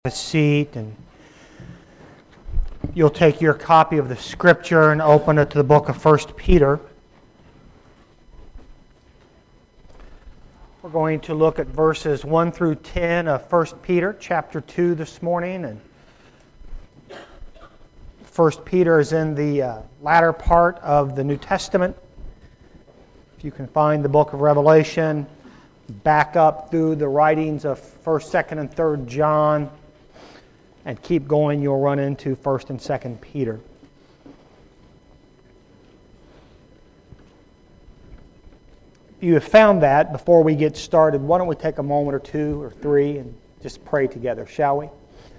A seat, and you'll take your copy of the Scripture and open it to the book of 1 Peter. We're going to look at verses 1 through 10 of 1 Peter chapter 2 this morning. And 1 Peter is in the latter part of the New Testament. If you can find the book of Revelation, back up through the writings of 1st, 2nd, and 3rd John, and keep going, you'll run into 1st and 2nd Peter. If you have found that, before we get started, why don't we take a moment or two or three and just pray together, shall we?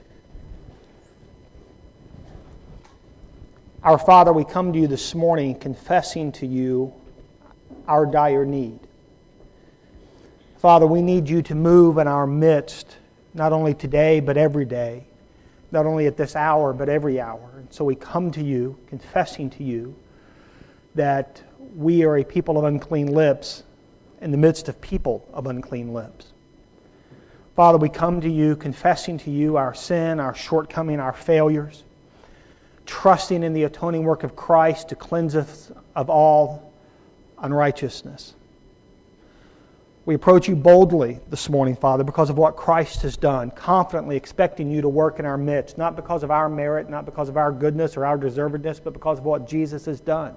Our Father, we come to you this morning confessing to you our dire need. Father, we need you to move in our midst, not only today, but every day. Not only at this hour, but every hour. And so we come to you, confessing to you that we are a people of unclean lips in the midst of people of unclean lips. Father, we come to you, confessing to you our sin, our shortcoming, our failures, trusting in the atoning work of Christ to cleanse us of all unrighteousness. We approach you boldly this morning, Father, because of what Christ has done, confidently expecting you to work in our midst, not because of our merit, not because of our goodness or our deservedness, but because of what Jesus has done.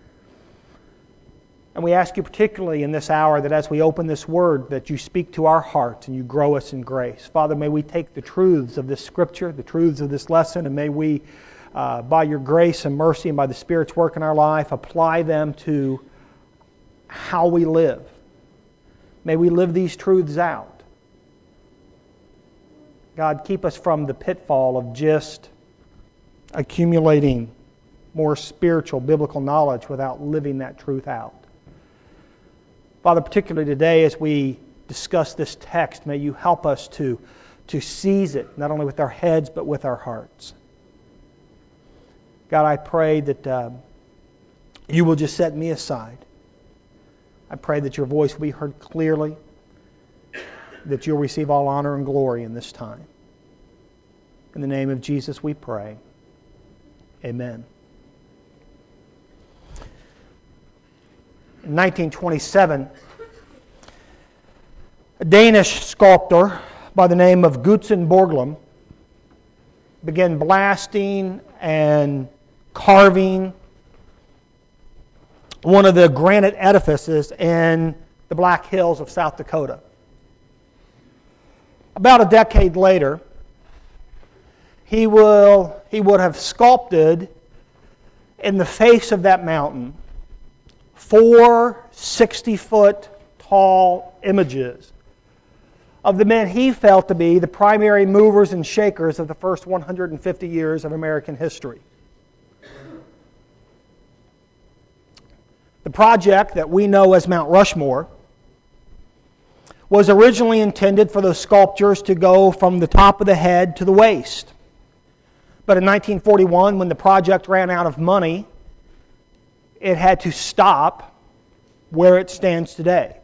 And we ask you particularly in this hour that as we open this word, that you speak to our hearts and you grow us in grace. Father, may we take the truths of this Scripture, the truths of this lesson, and may we, by your grace and mercy and by the Spirit's work in our life, apply them to how we live. May we live these truths out. God, keep us from the pitfall of just accumulating more spiritual, biblical knowledge without living that truth out. Father, particularly today as we discuss this text, may you help us to seize it, not only with our heads, but with our hearts. God, I pray that you will just set me aside. I pray that your voice will be heard clearly, that you'll receive all honor and glory in this time. In the name of Jesus we pray. Amen. In 1927, a Danish sculptor by the name of Gutzen Borglum began blasting and carving one of the granite edifices in the Black Hills of South Dakota. About a decade later, he would have sculpted in the face of that mountain 4 60-foot tall images of the men he felt to be the primary movers and shakers of the first 150 years of American history. The project that we know as Mount Rushmore was originally intended for those sculptures to go from the top of the head to the waist. But in 1941, when the project ran out of money, it had to stop where it stands today.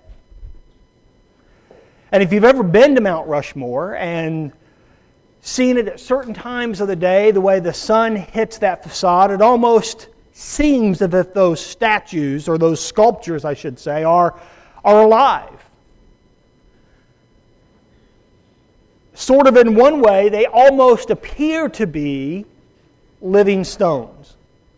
And if you've ever been to Mount Rushmore and seen it at certain times of the day, the way the sun hits that facade, it almost seems as if those statues, or those sculptures, I should say, are alive. Sort of in one way, they almost appear to be living stones.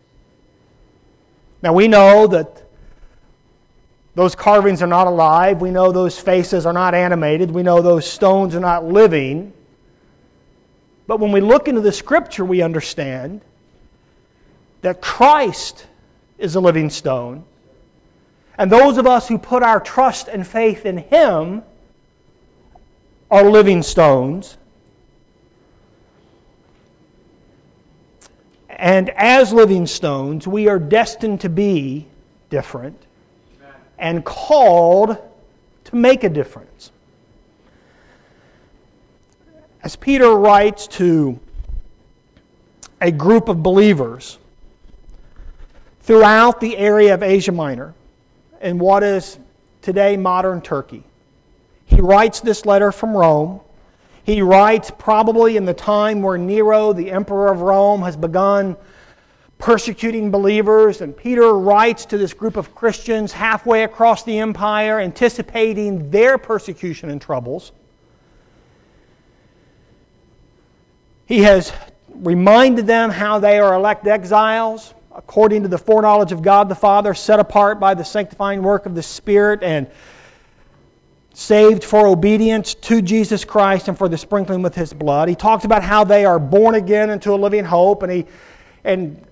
Now we know that those carvings are not alive. We know those faces are not animated. We know those stones are not living. But when we look into the Scripture, we understand that Christ is a living stone, and those of us who put our trust and faith in Him are living stones. And as living stones, we are destined to be different and called to make a difference. As Peter writes to a group of believers throughout the area of Asia Minor, in what is today modern Turkey, He writes this letter from Rome. He writes probably in the time where Nero, the emperor of Rome, has begun persecuting believers. And Peter writes to this group of Christians halfway across the empire, anticipating their persecution and troubles. He has reminded them how they are elect exiles, according to the foreknowledge of God the Father, set apart by the sanctifying work of the Spirit, and saved for obedience to Jesus Christ and for the sprinkling with His blood. He talks about how they are born again into a living hope, and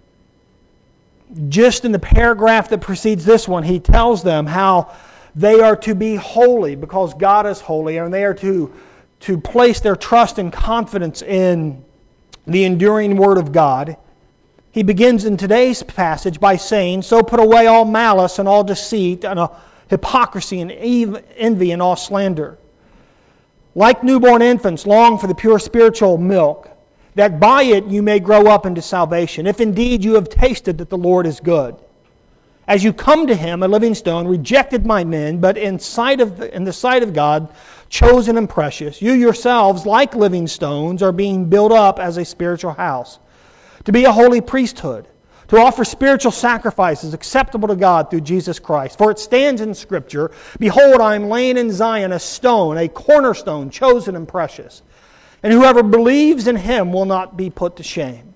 just in the paragraph that precedes this one, he tells them how they are to be holy because God is holy, and they are to place their trust and confidence in the enduring Word of God. He begins in today's passage by saying, "So put away all malice and all deceit and hypocrisy and envy and all slander. Like newborn infants, long for the pure spiritual milk, that by it you may grow up into salvation, if indeed you have tasted that the Lord is good. As you come to Him, a living stone, rejected by men, but in the sight of God, chosen and precious, you yourselves, like living stones, are being built up as a spiritual house, to be a holy priesthood, to offer spiritual sacrifices acceptable to God through Jesus Christ. For it stands in Scripture, Behold, I am laying in Zion a stone, a cornerstone, chosen and precious. And whoever believes in Him will not be put to shame.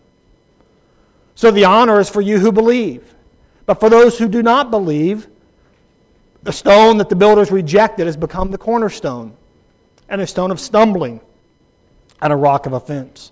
So the honor is for you who believe. But for those who do not believe, the stone that the builders rejected has become the cornerstone, and a stone of stumbling, and a rock of offense.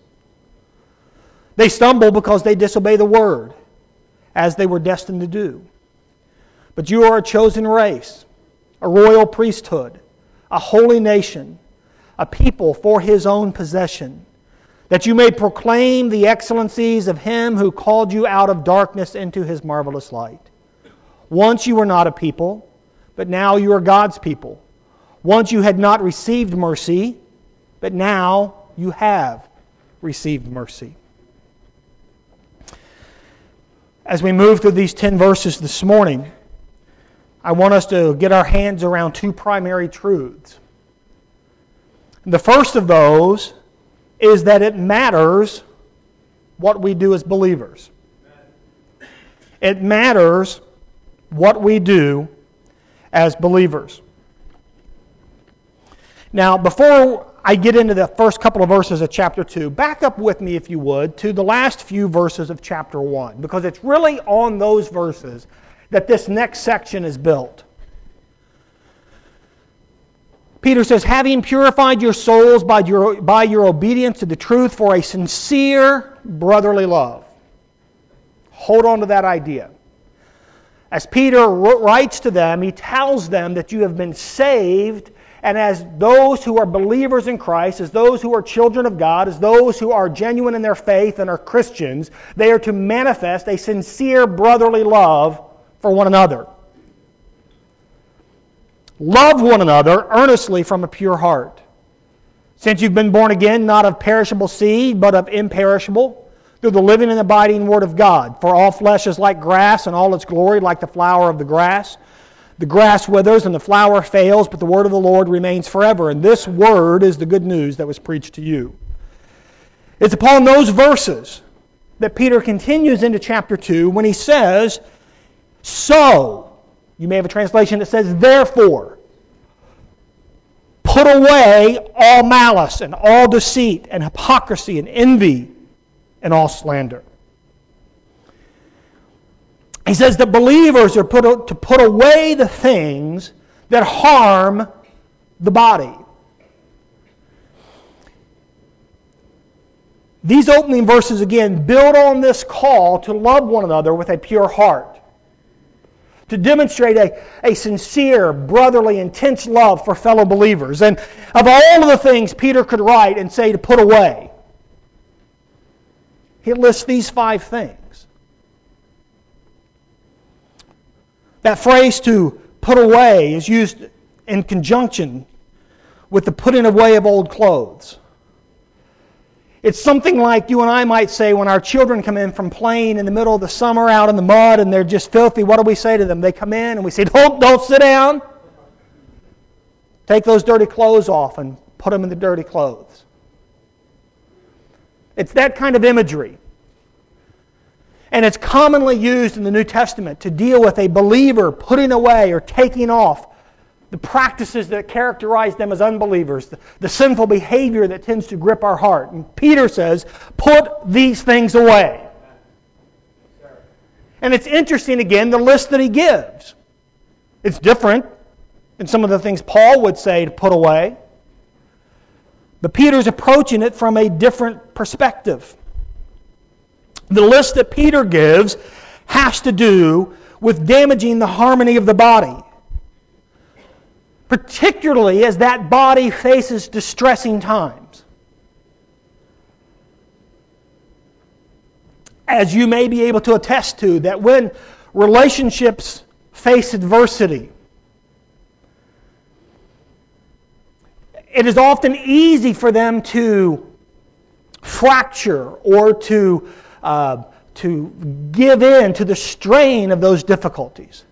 They stumble because they disobey the Word, as they were destined to do. But you are a chosen race, a royal priesthood, a holy nation, a people for His own possession, that you may proclaim the excellencies of Him who called you out of darkness into His marvelous light. Once you were not a people, but now you are God's people. Once you had not received mercy, but now you have received mercy." As we move through these 10 verses this morning, I want us to get our hands around two primary truths. The first of those is that it matters what we do as believers. It matters what we do as believers. Now, before I get into the first couple of verses of chapter 2, back up with me, if you would, to the last few verses of chapter 1, because it's really on those verses that this next section is built. Peter says, "Having purified your souls by your obedience to the truth for a sincere brotherly love." Hold on to that idea. As Peter writes to them, he tells them that you have been saved, and as those who are believers in Christ, as those who are children of God, as those who are genuine in their faith and are Christians, they are to manifest a sincere brotherly love for one another. Love one another earnestly from a pure heart. Since you've been born again, not of perishable seed, but of imperishable, through the living and abiding Word of God. For all flesh is like grass, and all its glory like the flower of the grass. The grass withers and the flower fails, but the word of the Lord remains forever. And this word is the good news that was preached to you. It's upon those verses that Peter continues into chapter 2 when he says, "So," you may have a translation that says, "Therefore, put away all malice and all deceit and hypocrisy and envy and all slander." He says that believers are to put away the things that harm the body. These opening verses, again, build on this call to love one another with a pure heart, to demonstrate a sincere, brotherly, intense love for fellow believers. And of all of the things Peter could write and say to put away, he lists these 5 things. That phrase to put away is used in conjunction with the putting away of old clothes. It's something like you and I might say when our children come in from playing in the middle of the summer out in the mud and they're just filthy. What do we say to them? They come in and we say, don't sit down. Take those dirty clothes off and put them in the dirty clothes. It's that kind of imagery. And it's commonly used in the New Testament to deal with a believer putting away or taking off the practices that characterize them as unbelievers, the sinful behavior that tends to grip our heart. And Peter says, put these things away. And it's interesting, again, the list that he gives. It's different than some of the things Paul would say to put away. But Peter's approaching it from a different perspective. The list that Peter gives has to do with damaging the harmony of the body, particularly as that body faces distressing times. As you may be able to attest to, that when relationships face adversity, it is often easy for them to fracture or to give in to the strain of those difficulties.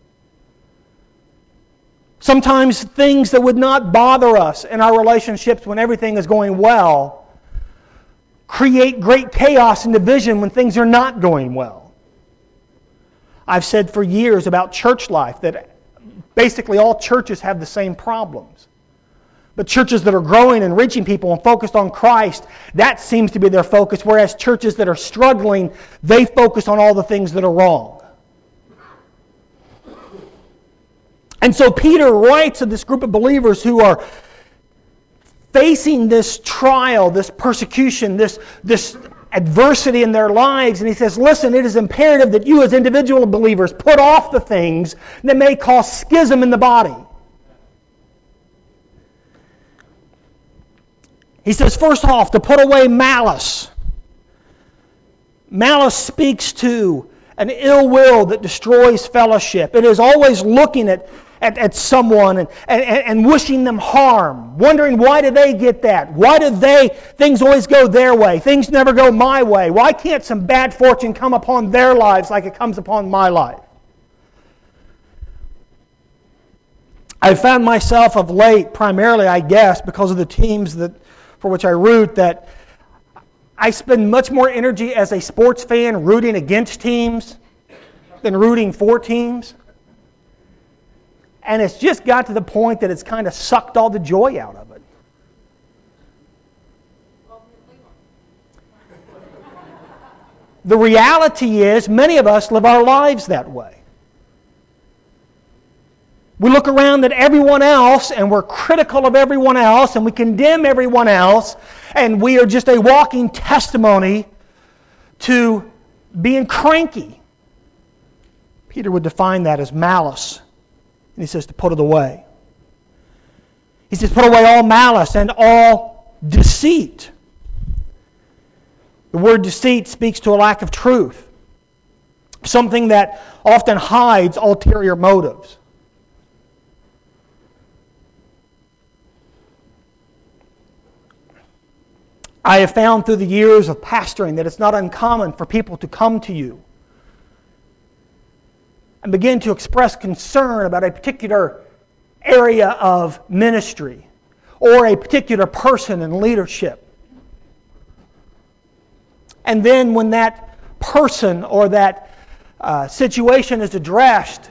Sometimes things that would not bother us in our relationships when everything is going well create great chaos and division when things are not going well. I've said for years about church life that basically all churches have the same problems. But churches that are growing and reaching people and focused on Christ, that seems to be their focus, whereas churches that are struggling, they focus on all the things that are wrong. And so Peter writes to this group of believers who are facing this trial, this persecution, this adversity in their lives, and he says, listen, it is imperative that you as individual believers put off the things that may cause schism in the body. He says, first off, to put away malice. Malice speaks to an ill will that destroys fellowship. It is always looking at someone and wishing them harm, wondering why do they get that? Why do things always go their way? Things never go my way. Why can't some bad fortune come upon their lives like it comes upon my life? I've found myself of late, primarily I guess, because of the teams for which I root, that I spend much more energy as a sports fan rooting against teams than rooting for teams. And it's just got to the point that it's kind of sucked all the joy out of it. The reality is, many of us live our lives that way. We look around at everyone else and we're critical of everyone else and we condemn everyone else, and we are just a walking testimony to being cranky. Peter would define that as malice. And he says to put it away. He says put away all malice and all deceit. The word deceit speaks to a lack of truth. Something that often hides ulterior motives. I have found through the years of pastoring that it's not uncommon for people to come to you and begin to express concern about a particular area of ministry or a particular person in leadership. And then when that person or that situation is addressed,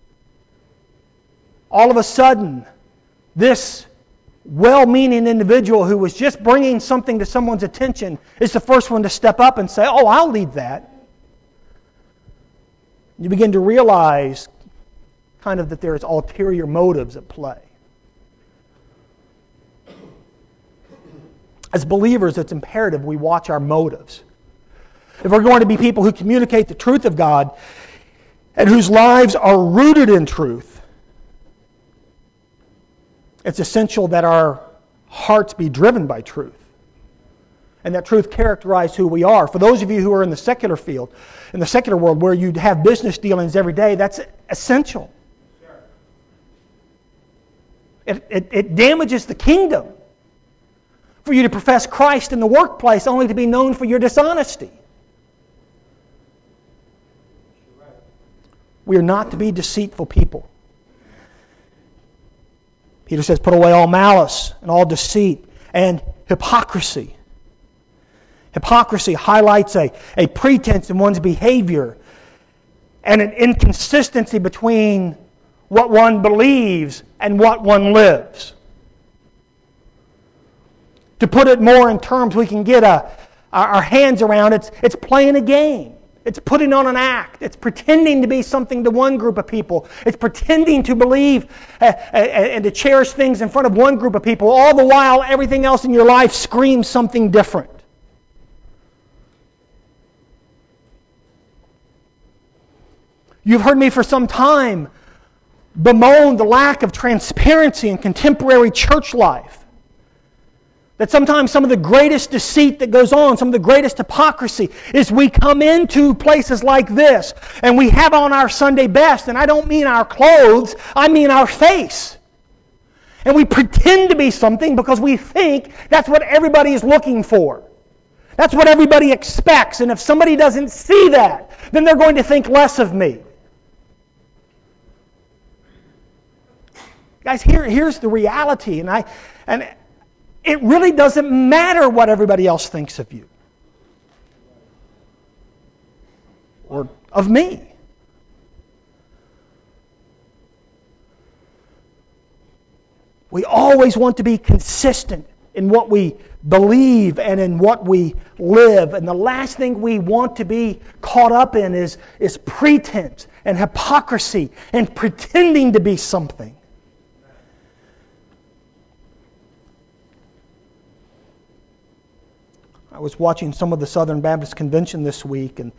all of a sudden, this well-meaning individual who was just bringing something to someone's attention is the first one to step up and say, oh, I'll lead that. You begin to realize kind of that there's ulterior motives at play. As believers, it's imperative we watch our motives. If we're going to be people who communicate the truth of God and whose lives are rooted in truth, it's essential that our hearts be driven by truth and that truth characterize who we are. For those of you who are in the secular field, in the secular world where you have business dealings every day, that's essential. It damages the kingdom for you to profess Christ in the workplace only to be known for your dishonesty. We are not to be deceitful people. Peter says, put away all malice and all deceit and hypocrisy. Hypocrisy highlights a pretense in one's behavior and an inconsistency between what one believes and what one lives. To put it more in terms we can get our hands around, it's playing a game. It's putting on an act. It's pretending to be something to one group of people. It's pretending to believe and to cherish things in front of one group of people. All the while, everything else in your life screams something different. You've heard me for some time bemoan the lack of transparency in contemporary church life. That sometimes some of the greatest deceit that goes on, some of the greatest hypocrisy, is we come into places like this and we have on our Sunday best, and I don't mean our clothes, I mean our face. And we pretend to be something because we think that's what everybody is looking for. That's what everybody expects, and if somebody doesn't see that, then they're going to think less of me. Guys, here's the reality, and it really doesn't matter what everybody else thinks of you or of me. We always want to be consistent in what we believe and in what we live. And the last thing we want to be caught up in is pretense and hypocrisy and pretending to be something. I was watching some of the Southern Baptist Convention this week, and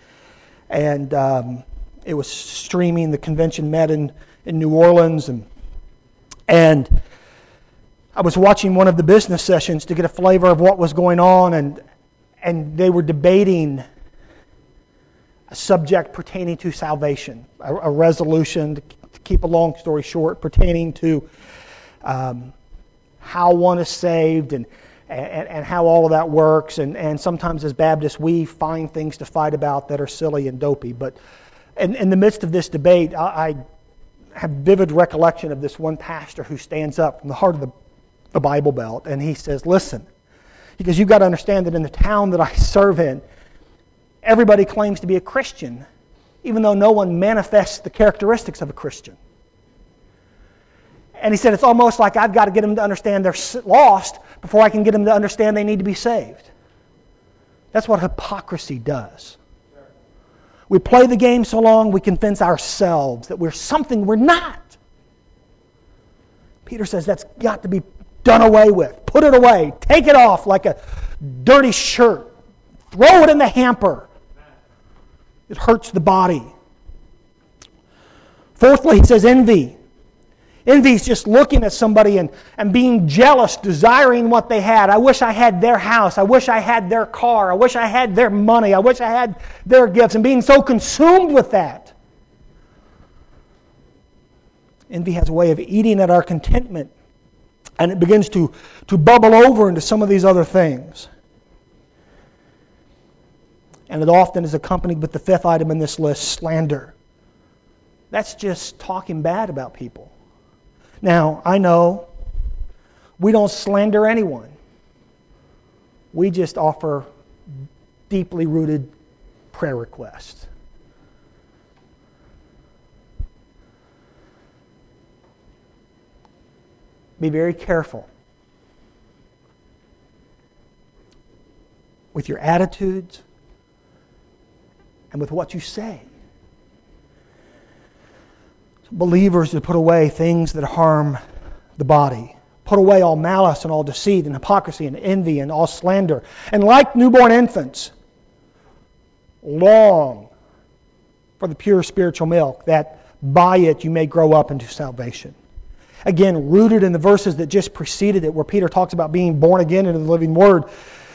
it was streaming. The convention met in New Orleans, and I was watching one of the business sessions to get a flavor of what was going on, and they were debating a subject pertaining to salvation, a resolution, to keep a long story short, pertaining to how one is saved and how all of that works. And sometimes as Baptists, we find things to fight about that are silly and dopey. But in the midst of this debate, I have vivid recollection of this one pastor who stands up from the heart of the Bible Belt, and he says, listen, because you've got to understand that in the town that I serve in, everybody claims to be a Christian, even though no one manifests the characteristics of a Christian. And he said, it's almost like I've got to get them to understand they're lost before I can get them to understand they need to be saved. That's what hypocrisy does. We play the game so long we convince ourselves that we're something we're not. Peter says that's got to be done away with. Put it away. Take it off like a dirty shirt. Throw it in the hamper. It hurts the body. Fourthly, he says envy. Envy is just looking at somebody and being jealous, desiring what they had. I wish I had their house. I wish I had their car. I wish I had their money. I wish I had their gifts. And being so consumed with that. Envy has a way of eating at our contentment. And it begins to bubble over into some of these other things. And it often is accompanied with the fifth item in this list, slander. That's just talking bad about people. Now, I know we don't slander anyone. We just offer deeply rooted prayer requests. Be very careful with your attitudes and with what you say. Believers to put away things that harm the body. Put away all malice and all deceit and hypocrisy and envy and all slander. And like newborn infants, long for the pure spiritual milk, that by it you may grow up into salvation. Again, rooted in the verses that just preceded it, where Peter talks about being born again into the living Word,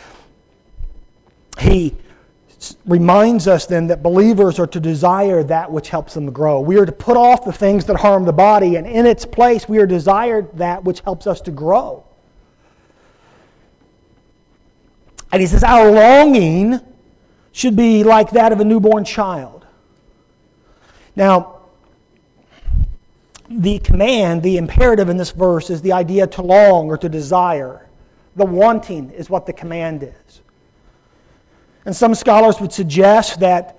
he reminds us then that believers are to desire that which helps them to grow. We are to put off the things that harm the body, and in its place we are desired that which helps us to grow. And he says our longing should be like that of a newborn child. Now, the command, the imperative in this verse is the idea to long or to desire. The wanting is what the command is. And some scholars would suggest that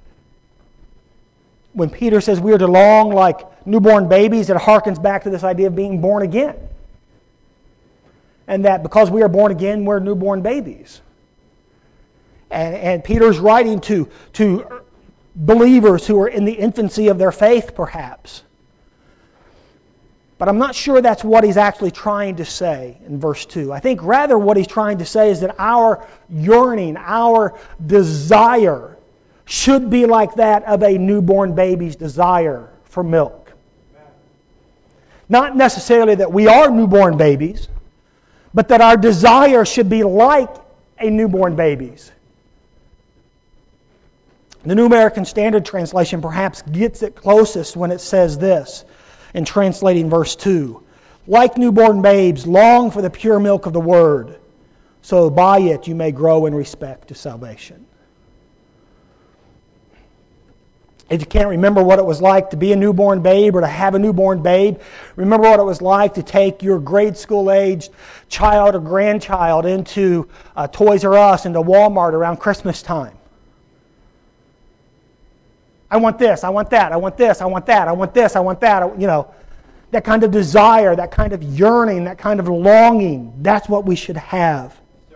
when Peter says we are to long like newborn babies, it harkens back to this idea of being born again. And that because we are born again, we're newborn babies. And Peter's writing to believers who are in the infancy of their faith, perhaps. But I'm not sure that's what he's actually trying to say in verse 2. I think rather what he's trying to say is that our yearning, our desire should be like that of a newborn baby's desire for milk. Not necessarily that we are newborn babies, but that our desire should be like a newborn baby's. The New American Standard Translation perhaps gets it closest when it says this in translating verse 2. Like newborn babes, long for the pure milk of the Word, so by it you may grow in respect to salvation. If you can't remember what it was like to be a newborn babe or to have a newborn babe, remember what it was like to take your grade school-aged child or grandchild into Toys R Us, into Walmart around Christmas time. I want this, I want that, I want this, I want that, I want this, I want that. You know, that kind of desire, that kind of yearning, that kind of longing, that's what we should have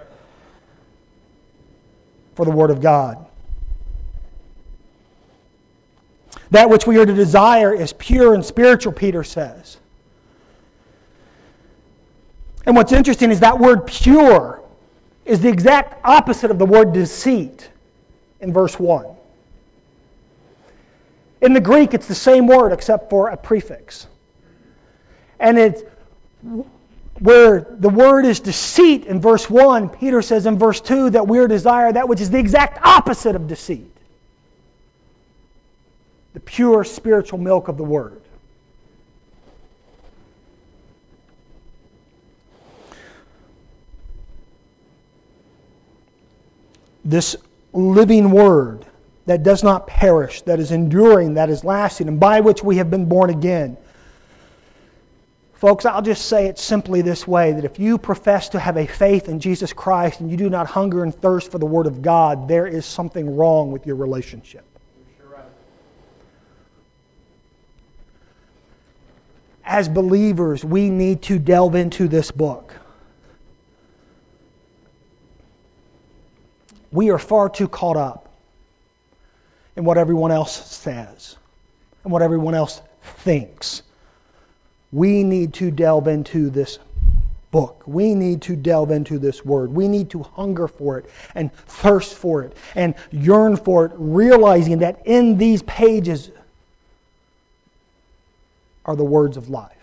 for the Word of God. That which we are to desire is pure and spiritual, Peter says. And what's interesting is that word pure is the exact opposite of the word deceit in verse 1. In the Greek, it's the same word except for a prefix. And it's where the word is deceit in verse 1, Peter says in verse 2 that we are to desire that which is the exact opposite of deceit. The pure spiritual milk of the Word. This living Word that does not perish, that is enduring, that is lasting, and by which we have been born again. Folks, I'll just say it simply this way, that if you profess to have a faith in Jesus Christ and you do not hunger and thirst for the Word of God, there is something wrong with your relationship. As believers, we need to delve into this book. We are far too caught up in what everyone else says and what everyone else thinks. We need to delve into this book. We need to delve into this Word. We need to hunger for it and thirst for it and yearn for it, realizing that in these pages are the words of life.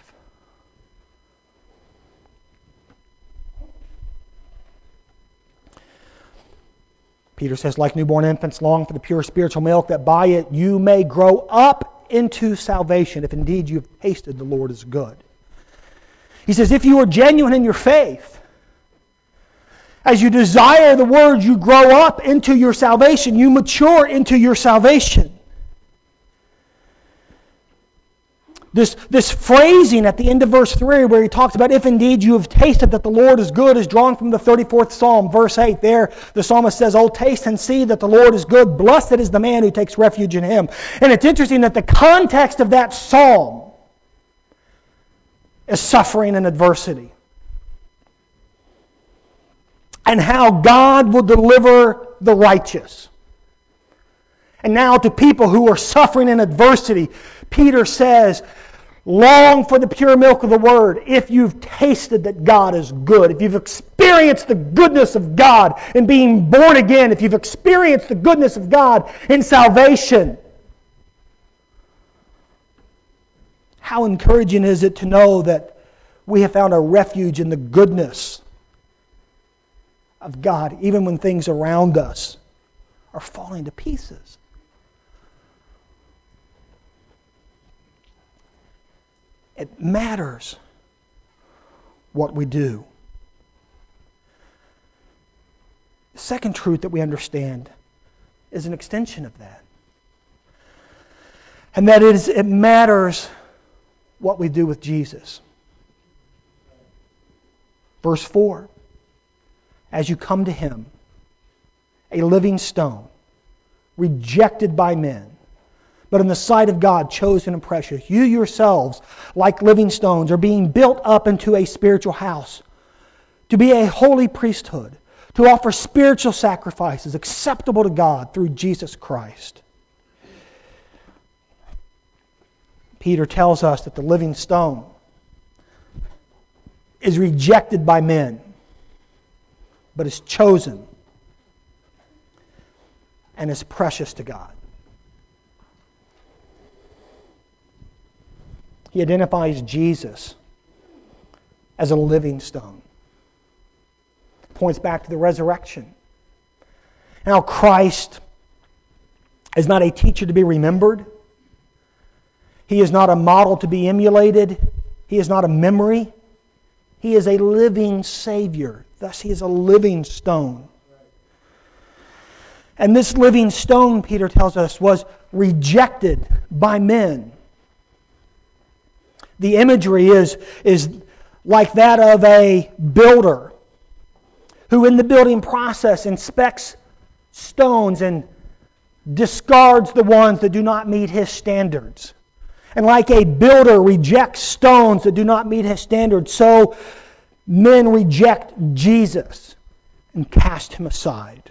Peter says, like newborn infants, long for the pure spiritual milk, that by it you may grow up into salvation, if indeed you have tasted the Lord is good. He says, if you are genuine in your faith, as you desire the Word, you grow up into your salvation. You mature into your salvation. This phrasing at the end of verse 3 where he talks about if indeed you have tasted that the Lord is good is drawn from the 34th Psalm, verse 8. There the psalmist says, "Oh, taste and see that the Lord is good. Blessed is the man who takes refuge in Him." And it's interesting that the context of that psalm is suffering and adversity. And how God will deliver the righteous. And now to people who are suffering in adversity, Peter says, long for the pure milk of the Word. If you've tasted that God is good, if you've experienced the goodness of God in being born again, if you've experienced the goodness of God in salvation, how encouraging is it to know that we have found a refuge in the goodness of God, even when things around us are falling to pieces. It matters what we do. The second truth that we understand is an extension of that. And that is, it matters what we do with Jesus. Verse 4, as you come to Him, a living stone, rejected by men, but in the sight of God, chosen and precious. You yourselves, like living stones, are being built up into a spiritual house, to be a holy priesthood, to offer spiritual sacrifices acceptable to God through Jesus Christ. Peter tells us that the living stone is rejected by men, but is chosen and is precious to God. He identifies Jesus as a living stone. Points back to the resurrection. Now, Christ is not a teacher to be remembered. He is not a model to be emulated. He is not a memory. He is a living Savior. Thus, He is a living stone. And this living stone, Peter tells us, was rejected by men. The imagery is like that of a builder who in the building process inspects stones and discards the ones that do not meet his standards. And like a builder rejects stones that do not meet his standards, so men reject Jesus and cast Him aside.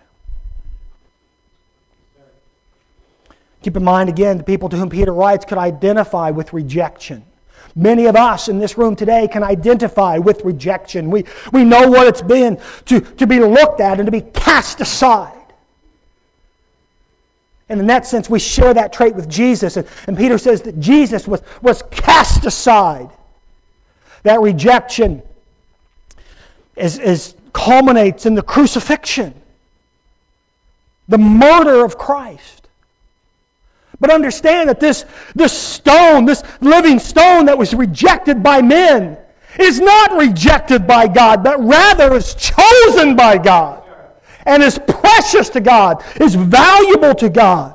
Keep in mind again, the people to whom Peter writes could identify with rejection. Many of us in this room today can identify with rejection. We know what it's been to be looked at and to be cast aside. And in that sense, we share that trait with Jesus. And Peter says that Jesus was cast aside. That rejection culminates in the crucifixion, the murder of Christ. But understand that this stone, this living stone that was rejected by men, is not rejected by God, but rather is chosen by God and is precious to God, is valuable to God.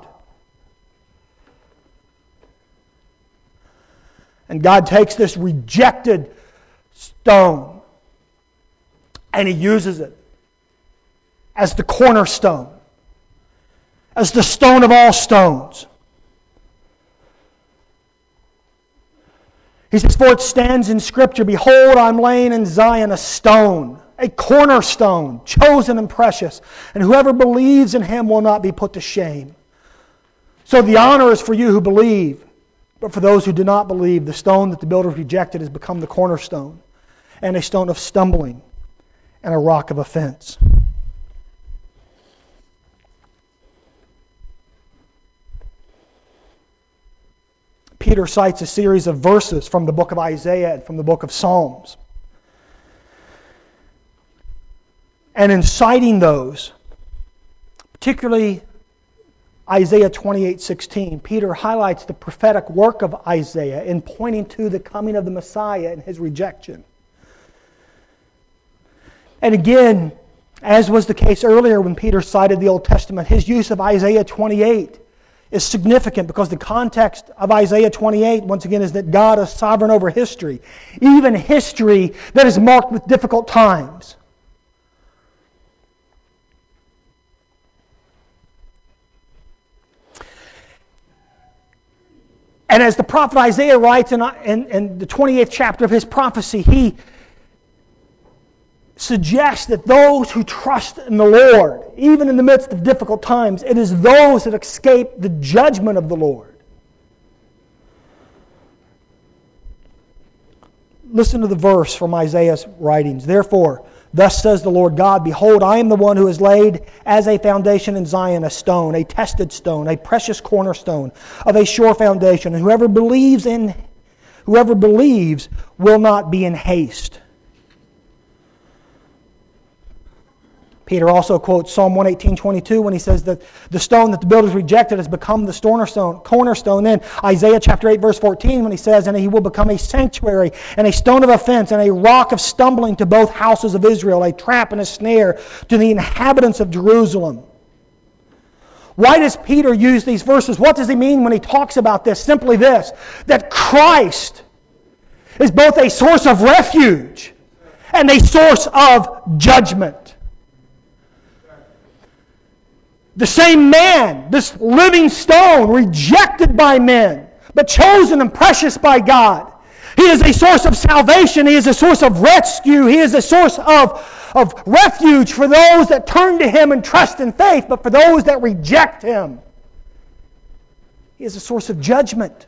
And God takes this rejected stone and He uses it as the cornerstone, as the stone of all stones. He says, for it stands in Scripture, behold, I'm laying in Zion a stone, a cornerstone, chosen and precious, and whoever believes in Him will not be put to shame. So the honor is for you who believe, but for those who do not believe, the stone that the builders rejected has become the cornerstone, and a stone of stumbling, and a rock of offense. Peter cites a series of verses from the book of Isaiah and from the book of Psalms. And in citing those, particularly Isaiah 28:16, Peter highlights the prophetic work of Isaiah in pointing to the coming of the Messiah and His rejection. And again, as was the case earlier when Peter cited the Old Testament, his use of Isaiah 28 is significant because the context of Isaiah 28, once again, is that God is sovereign over history, even history that is marked with difficult times. And as the prophet Isaiah writes in the 28th chapter of his prophecy, he suggests that those who trust in the Lord, even in the midst of difficult times, it is those that escape the judgment of the Lord. Listen to the verse from Isaiah's writings. Therefore, thus says the Lord God, behold, I am the one who has laid as a foundation in Zion a stone, a tested stone, a precious cornerstone of a sure foundation. And whoever believes will not be in haste. Peter also quotes Psalm 118:22 when he says that the stone that the builders rejected has become the cornerstone. Then Isaiah chapter 8 verse 14 when he says, and he will become a sanctuary and a stone of offense and a rock of stumbling to both houses of Israel, a trap and a snare to the inhabitants of Jerusalem. Why does Peter use these verses? What does he mean when he talks about this? Simply this, that Christ is both a source of refuge and a source of judgment. The same man, this living stone, rejected by men, but chosen and precious by God. He is a source of salvation. He is a source of rescue. He is a source of refuge for those that turn to Him and trust in faith, but for those that reject Him, He is a source of judgment.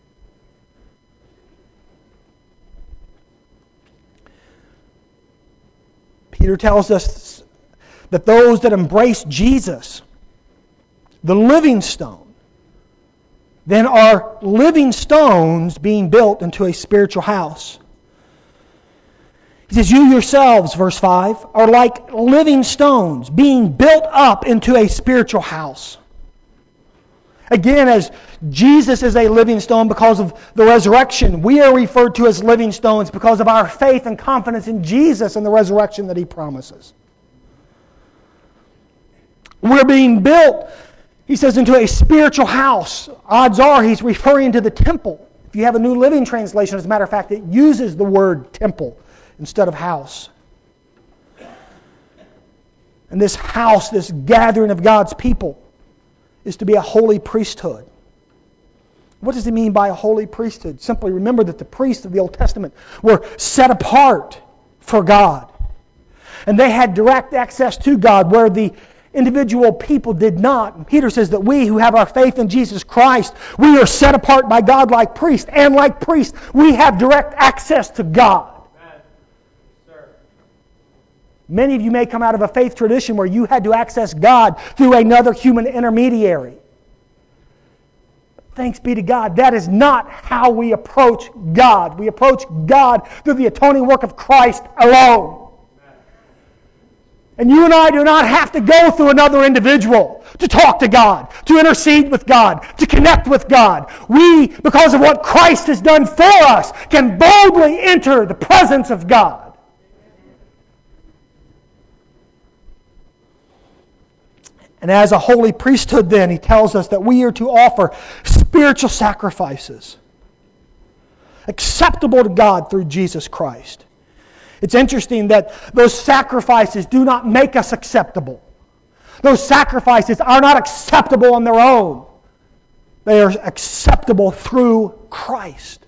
Peter tells us that those that embrace Jesus, the living stone, then are living stones being built into a spiritual house. He says, you yourselves, verse 5, are like living stones being built up into a spiritual house. Again, as Jesus is a living stone because of the resurrection, we are referred to as living stones because of our faith and confidence in Jesus and the resurrection that He promises. We're being built, he says, into a spiritual house. Odds are he's referring to the temple. If you have a New Living Translation, as a matter of fact, it uses the word temple instead of house. And this house, this gathering of God's people, is to be a holy priesthood. What does it mean by a holy priesthood? Simply remember that the priests of the Old Testament were set apart for God. And they had direct access to God where the individual people did not. And Peter says that we who have our faith in Jesus Christ, we are set apart by God like priests. And like priests, we have direct access to God. Many of you may come out of a faith tradition where you had to access God through another human intermediary. Thanks be to God, that is not how we approach God. We approach God through the atoning work of Christ alone. And you and I do not have to go through another individual to talk to God, to intercede with God, to connect with God. We, because of what Christ has done for us, can boldly enter the presence of God. And as a holy priesthood then, he tells us that we are to offer spiritual sacrifices acceptable to God through Jesus Christ. It's interesting that those sacrifices do not make us acceptable. Those sacrifices are not acceptable on their own. They are acceptable through Christ.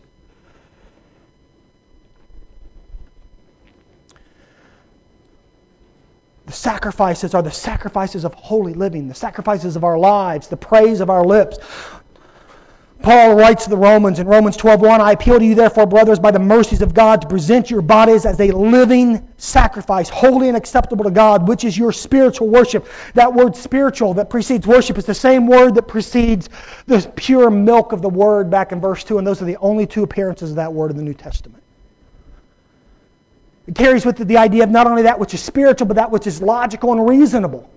The sacrifices are the sacrifices of holy living, the sacrifices of our lives, the praise of our lips. Paul writes to the Romans in Romans 12:1, I appeal to you therefore, brothers, by the mercies of God, to present your bodies as a living sacrifice, holy and acceptable to God, which is your spiritual worship. That word spiritual that precedes worship is the same word that precedes the pure milk of the Word back in verse 2, and those are the only two appearances of that word in the New Testament. It carries with it the idea of not only that which is spiritual, but that which is logical and reasonable.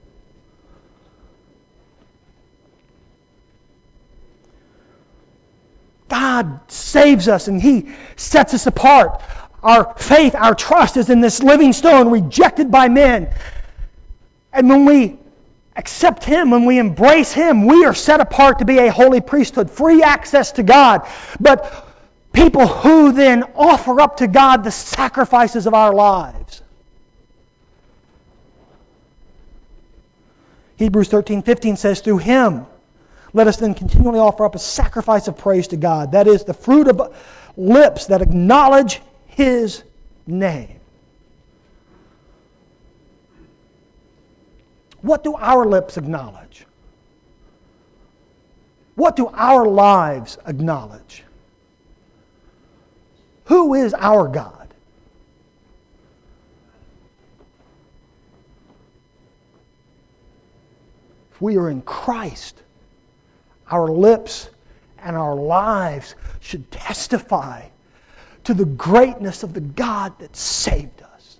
God saves us and He sets us apart. Our faith, our trust is in this living stone rejected by men. And when we accept Him, when we embrace Him, we are set apart to be a holy priesthood, free access to God. But people who then offer up to God the sacrifices of our lives. Hebrews 13:15 says, through Him, let us then continually offer up a sacrifice of praise to God. That is the fruit of lips that acknowledge His name. What do our lips acknowledge? What do our lives acknowledge? Who is our God? If we are in Christ, our lips and our lives should testify to the greatness of the God that saved us.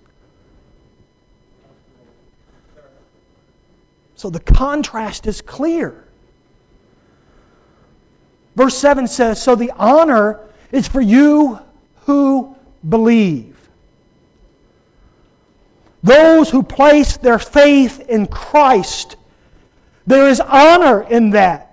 So the contrast is clear. Verse 7 says, so the honor is for you who believe. Those who place their faith in Christ, there is honor in that.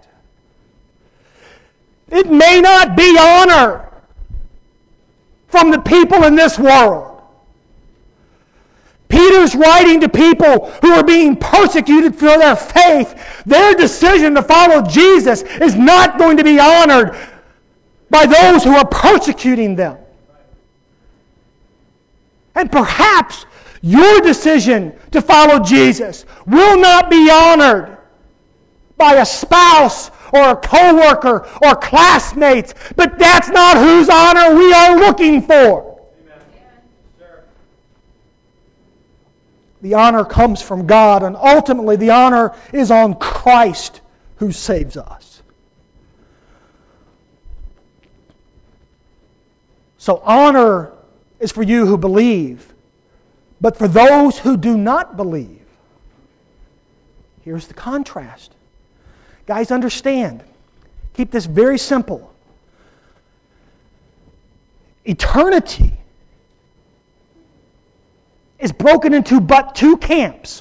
It may not be honor from the people in this world. Peter's writing to people who are being persecuted for their faith. Their decision to follow Jesus is not going to be honored by those who are persecuting them. And perhaps your decision to follow Jesus will not be honored by a spouse or a coworker or classmates, but that's not whose honor we are looking for. Amen. The honor comes from God, and ultimately the honor is on Christ who saves us. So honor is for you who believe, but for those who do not believe. Here's the contrast. Guys, understand. Keep this very simple. Eternity is broken into but two camps.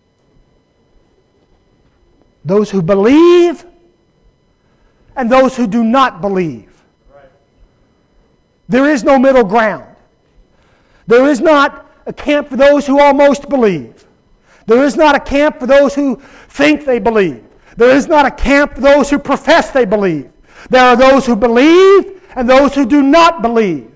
Those who believe and those who do not believe. There is no middle ground. There is not a camp for those who almost believe. There is not a camp for those who think they believe. There is not a camp for those who profess they believe. There are those who believe and those who do not believe.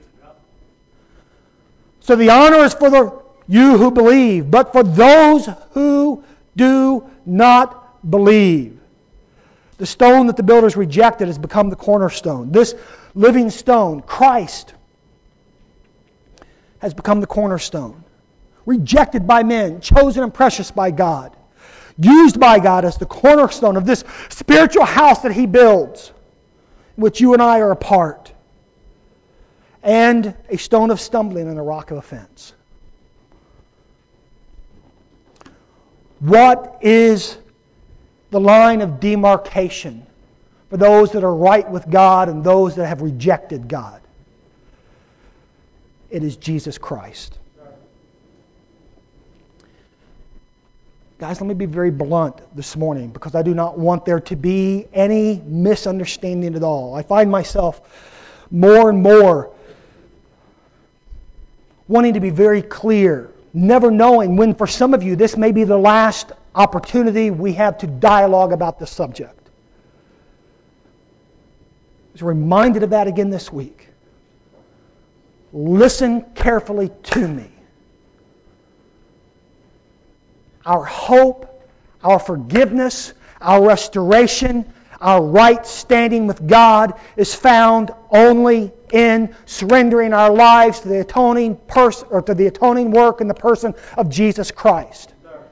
So the honor is for you who believe, but for those who do not believe. The stone that the builders rejected has become the cornerstone. This living stone, Christ, has become the cornerstone. Rejected by men, chosen and precious by God. Used by God as the cornerstone of this spiritual house that He builds, in which you and I are a part. And a stone of stumbling and a rock of offense. What is the line of demarcation for those that are right with God and those that have rejected God? It is Jesus Christ. Guys, let me be very blunt this morning because I do not want there to be any misunderstanding at all. I find myself more and more wanting to be very clear, never knowing when for some of you this may be the last opportunity we have to dialogue about the subject. I was reminded of that again this week. Listen carefully to me. Our hope, our forgiveness, our restoration, our right standing with God is found only in surrendering our lives to the atoning work in the person of Jesus Christ.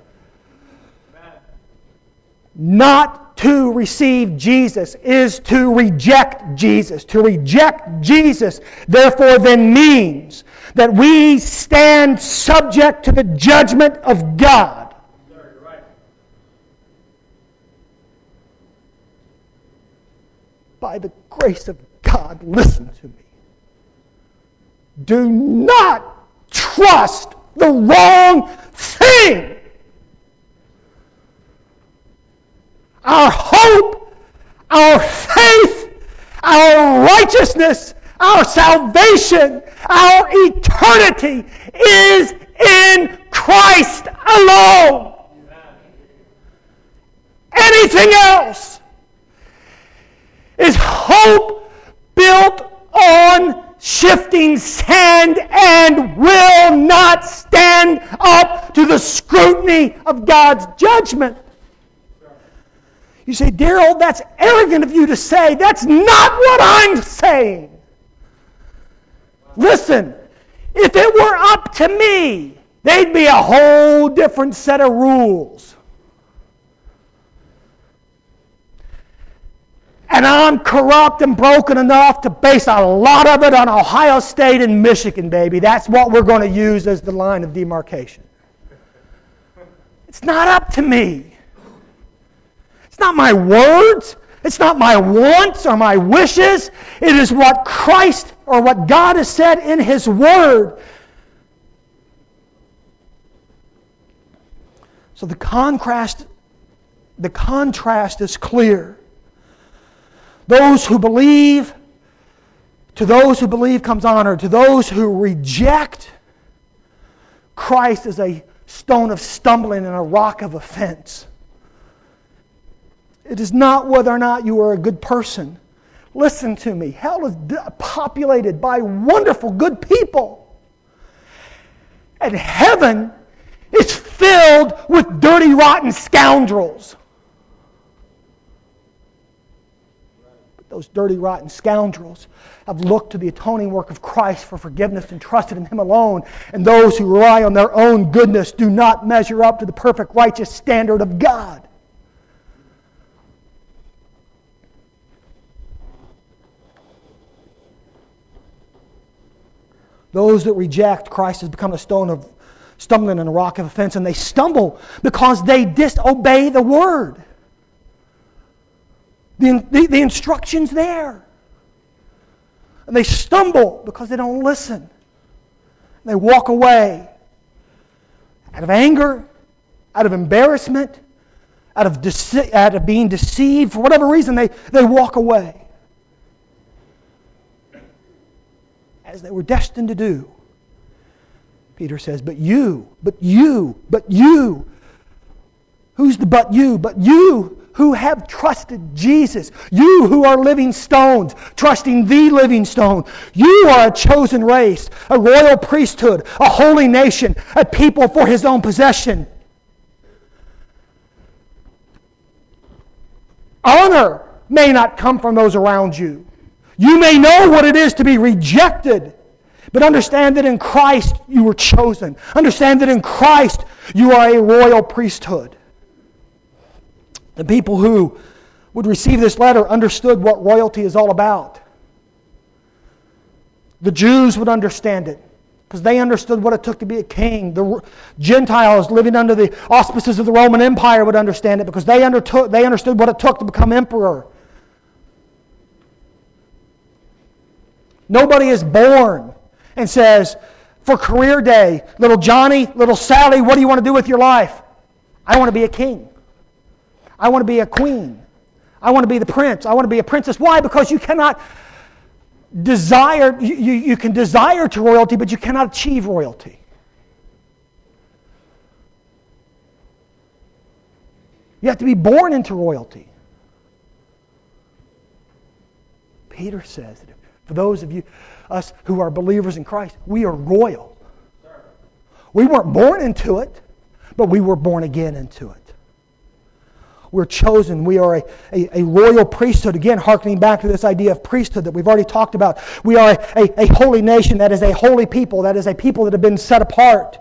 Not to receive Jesus is to reject Jesus. To reject Jesus, therefore, then means that we stand subject to the judgment of God. By the grace of God, listen to me. Do not trust the wrong thing. Our hope, our faith, our righteousness, our salvation, our eternity is in Christ alone. Anything else is hope built on shifting sand and will not stand up to the scrutiny of God's judgment. You say, Daryl, that's arrogant of you to say. That's not what I'm saying. Listen, if it were up to me, there'd be a whole different set of rules. And I'm corrupt and broken enough to base a lot of it on Ohio State and Michigan, baby. That's what we're going to use as the line of demarcation. It's not up to me. It's not my words. It's not my wants or my wishes. It is what Christ or what God has said in His Word. So the contrast is clear. Those who believe, to those who believe comes honor. To those who reject Christ is a stone of stumbling and a rock of offense. It is not whether or not you are a good person. Listen to me. Hell is populated by wonderful, good people. And heaven is filled with dirty, rotten scoundrels. But those dirty, rotten scoundrels have looked to the atoning work of Christ for forgiveness and trusted in Him alone. And those who rely on their own goodness do not measure up to the perfect righteous standard of God. Those that reject Christ has become a stone of stumbling and a rock of offense, and they stumble because they disobey the Word. The instruction's there. And they stumble because they don't listen. They walk away out of anger, out of embarrassment, out of being deceived. For whatever reason, they walk away. As they were destined to do. Peter says, but you. Who's the but you? But you who have trusted Jesus. You who are living stones, trusting the living stone. You are a chosen race, a royal priesthood, a holy nation, a people for His own possession. Honor may not come from those around you. You may know what it is to be rejected, but understand that in Christ you were chosen. Understand that in Christ you are a royal priesthood. The people who would receive this letter understood what royalty is all about. The Jews would understand it because they understood what it took to be a king. The Gentiles living under the auspices of the Roman Empire would understand it because they understood what it took to become emperor. Nobody is born and says, for career day, little Johnny, little Sally, what do you want to do with your life? I want to be a king. I want to be a queen. I want to be the prince. I want to be a princess. Why? Because you cannot desire, you can desire to royalty, but you cannot achieve royalty. You have to be born into royalty. Peter says that for those of you, us who are believers in Christ, we are royal. We weren't born into it, but we were born again into it. We're chosen. We are a royal priesthood. Again, hearkening back to this idea of priesthood that we've already talked about. We are a holy nation. That is a holy people. That is a people that have been set apart.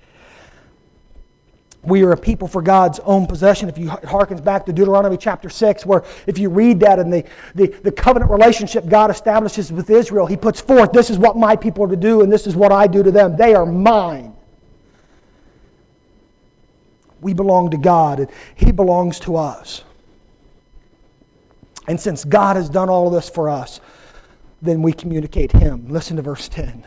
We are a people for God's own possession. If you hearken back to Deuteronomy chapter 6, where if you read that in the covenant relationship God establishes with Israel, He puts forth, this is what my people are to do and this is what I do to them. They are mine. We belong to God and He belongs to us. And since God has done all of this for us, then we communicate Him. Listen to verse 10.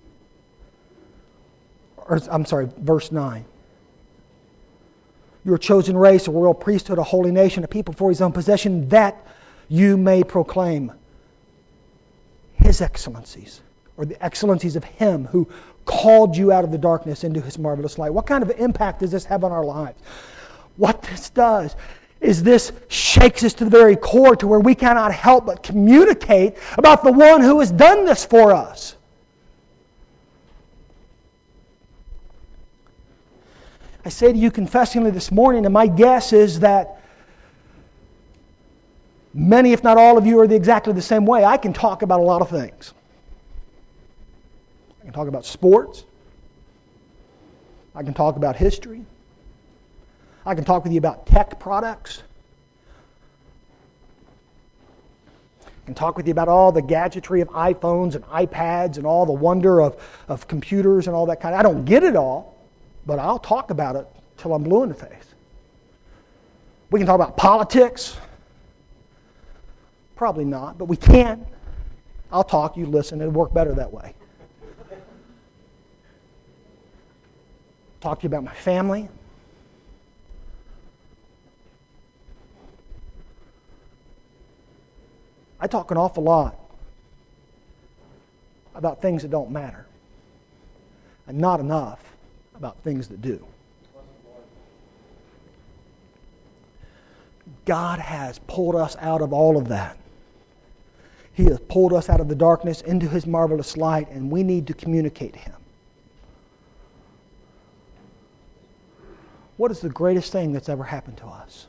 Verse 9. You're a chosen race, a royal priesthood, a holy nation, a people for His own possession, that you may proclaim His excellencies, or the excellencies of Him who called you out of the darkness into His marvelous light. What kind of impact does this have on our lives? What this does is this shakes us to the very core to where we cannot help but communicate about the one who has done this for us. I say to you confessingly this morning, and my guess is that many, if not all of you, are exactly the same way. I can talk about a lot of things. I can talk about sports. I can talk about history. I can talk with you about tech products. I can talk with you about all the gadgetry of iPhones and iPads and all the wonder of computers and all that kind of. I don't get it all. But I'll talk about it till I'm blue in the face. We can talk about politics. Probably not, but we can. I'll talk, you listen. It'll work better that way. Talk to you about my family. I talk an awful lot about things that don't matter. And not enough about things that do. God has pulled us out of all of that. He has pulled us out of the darkness into His marvelous light, and we need to communicate Him. What is the greatest thing that's ever happened to us?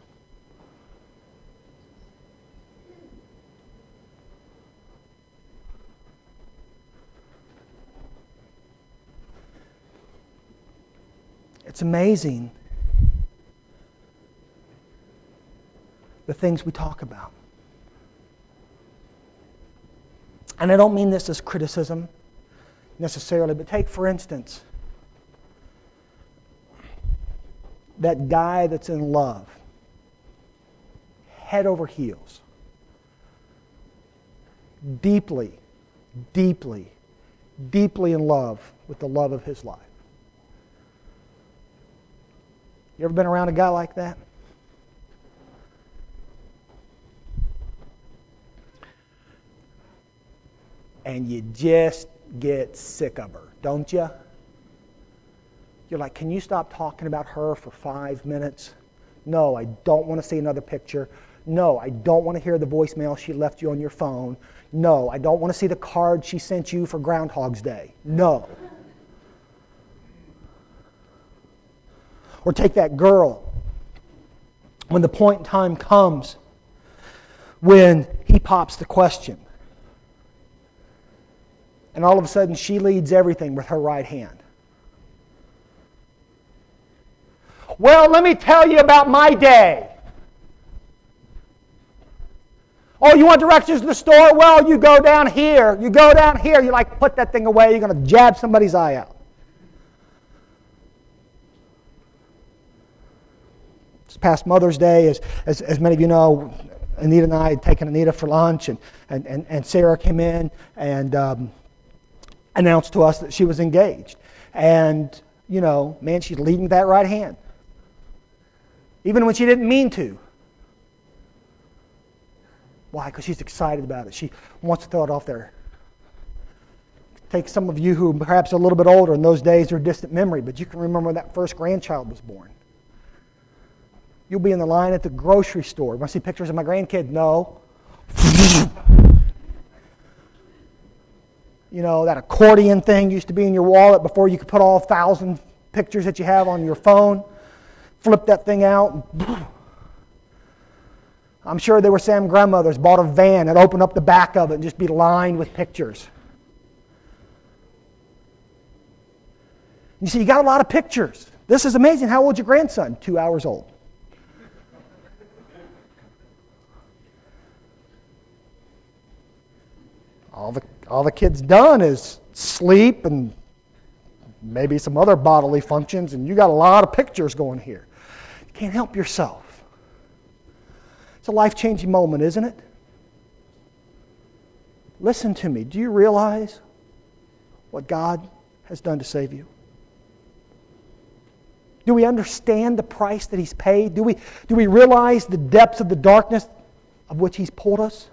It's amazing the things we talk about. And I don't mean this as criticism necessarily, but take, for instance, that guy that's in love, head over heels, deeply, deeply, deeply in love with the love of his life. You ever been around a guy like that? And you just get sick of her, don't you? You're like, can you stop talking about her for 5 minutes? No, I don't want to see another picture. No, I don't want to hear the voicemail she left you on your phone. No, I don't want to see the card she sent you for Groundhog's Day. No. Or take that girl. When the point in time comes when he pops the question, and all of a sudden she leads everything with her right hand. Well, let me tell you about my day. Oh, you want directions to the store? Well, you go down here. You go down here. You like, put that thing away. You're going to jab somebody's eye out. This past Mother's Day, as many of you know, Anita and I had taken Anita for lunch, and Sarah came in and announced to us that she was engaged. And, you know, man, she's leading with that right hand. Even when she didn't mean to. Why? Because she's excited about it. She wants to throw it off there. Take some of you who perhaps are a little bit older, in those days are a distant memory, but you can remember when that first grandchild was born. You'll be in the line at the grocery store. Want to see pictures of my grandkid? No. You know, that accordion thing used to be in your wallet before you could put all 1,000 pictures that you have on your phone. Flip that thing out. I'm sure there were some grandmothers bought a van and opened up the back of it and just be lined with pictures. You see, you got a lot of pictures. This is amazing. How old's your grandson? 2 hours old. All the kid's done is sleep and maybe some other bodily functions, and you got a lot of pictures going here. You can't help yourself. It's a life-changing moment, isn't it? Listen to me. Do you realize what God has done to save you? Do we understand the price that He's paid? Do we realize the depths of the darkness of which He's pulled us?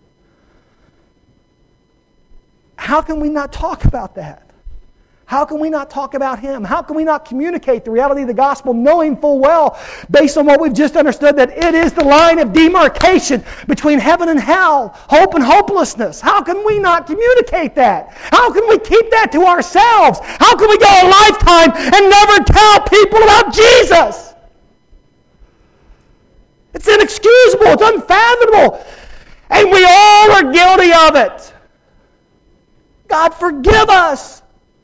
How can we not talk about that? How can we not talk about Him? How can we not communicate the reality of the gospel, knowing full well, based on what we've just understood, that it is the line of demarcation between heaven and hell, hope and hopelessness? How can we not communicate that? How can we keep that to ourselves? How can we go a lifetime and never tell people about Jesus? It's inexcusable. It's unfathomable. And we all are guilty of it. God, forgive us.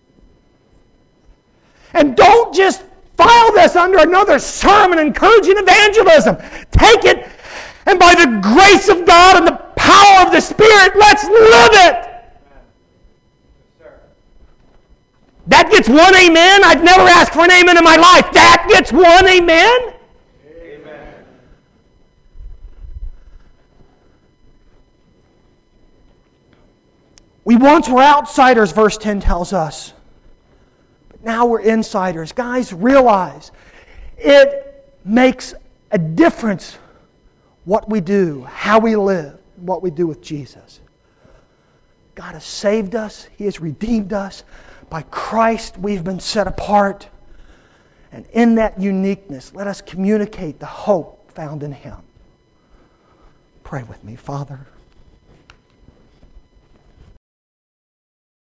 And don't just file this under another sermon encouraging evangelism. Take it, and by the grace of God and the power of the Spirit, let's live it. That gets one amen. I've never asked for an amen in my life. That gets one amen. Amen. We once were outsiders, verse 10 tells us. But now we're insiders. Guys, realize it makes a difference what we do, how we live, what we do with Jesus. God has saved us. He has redeemed us. By Christ, we've been set apart. And in that uniqueness, let us communicate the hope found in Him. Pray with me, Father.